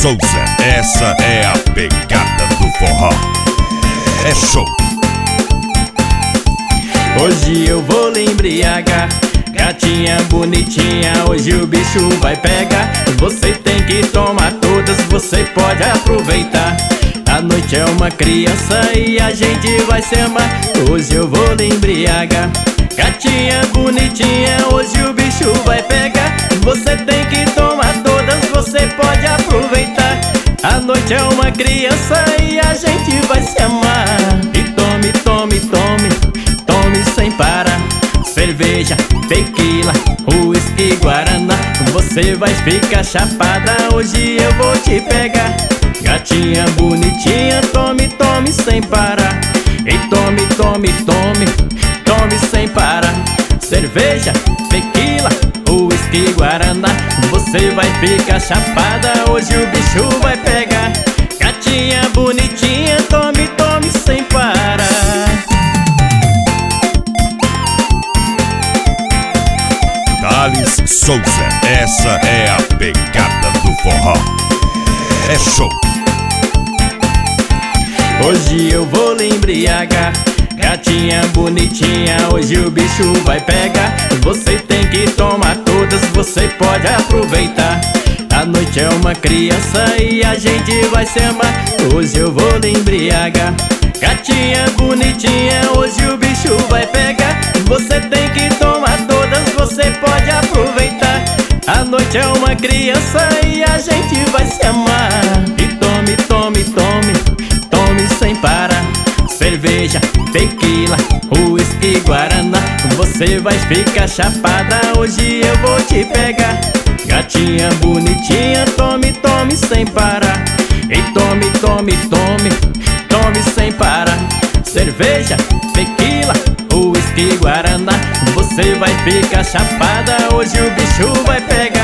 Souza, essa é a pegada do forró. É show. Hoje eu vou lhe embriagar, gatinha bonitinha, hoje o bicho vai pegar. Você tem que tomar todas, você pode aproveitar. A noite é uma criança e a gente vai se amar. Hoje eu vou lhe embriagar, gatinha bonitinha, hoje o bicho vai pegar. Você tem que tomar todas, você pode aproveitar. A noite é uma criança e a gente vai se amar. E tome, tome, tome, tome sem parar. Cerveja, tequila, uísque, guaraná. Você vai ficar chapada, hoje eu vou te pegar. Gatinha bonitinha, tome, tome sem parar. E tome, tome, tome, tome sem parar. Cerveja, tequila, uísque, guaraná. Você vai ficar chapada, hoje o bicho vai pegar. Gatinha bonitinha, tome, tome sem parar. Thales Souza, essa é a pegada do forró. É show. Hoje eu vou lhe embriagar, gatinha bonitinha, hoje o bicho vai pegar. Você tem que tomar todas, você pode aproveitar. A noite é uma criança e a gente vai se amar. Hoje eu vou lhe embriagar, gatinha bonitinha, hoje o bicho vai pegar. Você tem que tomar todas, você pode aproveitar. A noite é uma criança e a gente vai se amar. E tome, tome, tome, tome sem parar. Cerveja, tequila, uísque, guaraná. Você vai ficar chapada, hoje eu vou te pegar. Gatinha bonitinha, tome, tome sem parar. E tome, tome, tome, tome sem parar. Cerveja, tequila, uísque, guaraná. Você vai ficar chapada, hoje o bicho vai pegar.